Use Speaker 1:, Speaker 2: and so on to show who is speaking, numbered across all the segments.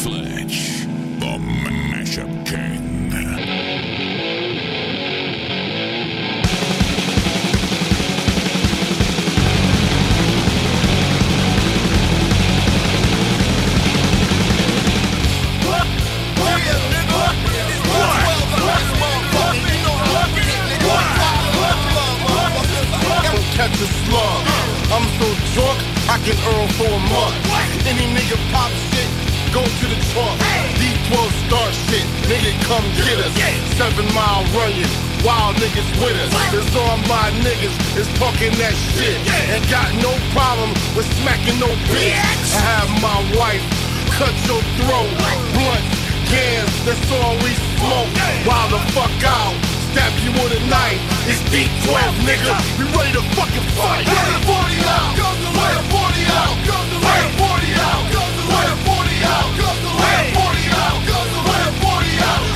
Speaker 1: Fletch, the Mashup King.
Speaker 2: Catch a slug. I'm so drunk, I can earn for a month. Any nigga pop shit, go to the trunk. D12 start shit, nigga come get us. 7 Mile running, wild niggas with us. It's all my niggas is talking that shit. And got no problem with smacking no bitch. I have my wife cut your throat. Blunt, cans, that's all we smoke. Wild the fuck out. Stab you with a knife. It's D12, nigga. We ready to fucking fight. Let the 40 out. Let the 40 out. Let the 40 out. Let the 40 out. Let the 40 out. Let the 40 out.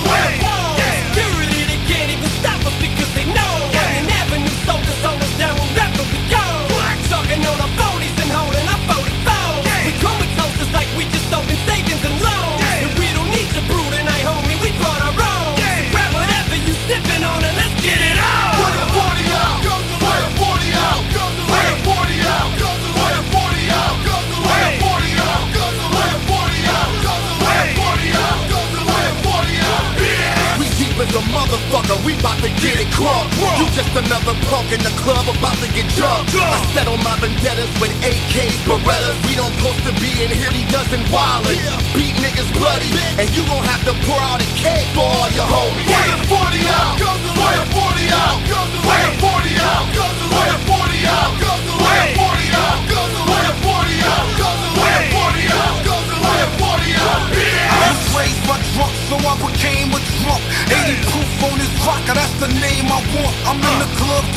Speaker 3: Security, they can't even stop us because they know. An avenue soldiers hold us down wherever we go. Talking on our 40s and holding our 44s. We comatose like we just opened savings and loans. And we don't need your brew tonight, homie. We brought our own. Grab whatever you sipping on and let's get it on.
Speaker 2: Let the 40 out. Let the 40 out. Let the 40 out. Let the 40 out. Let the 40 out. Let the 40 out. Let the 40 out. Let the 40 out. We deep as a motherfucker, we bout to get it crunk. You just another punk in the club about to get drunk. I settle my vendettas with AKs, Berettas. We don't supposed to be in here, he doesn't wildin'. Beat niggas bloody, and you gon' have to pour out a cake for all your homies. Let the 40 out. Let the 40 out. Let the 40 out. Let the 40 out. Let the 40 out. Let the 40 out. Let the 40 out. Let the 40 out.
Speaker 4: I was raised by drunk, so I became a drunk. 80 proof on this rocker, that's the name I want. I'm in the club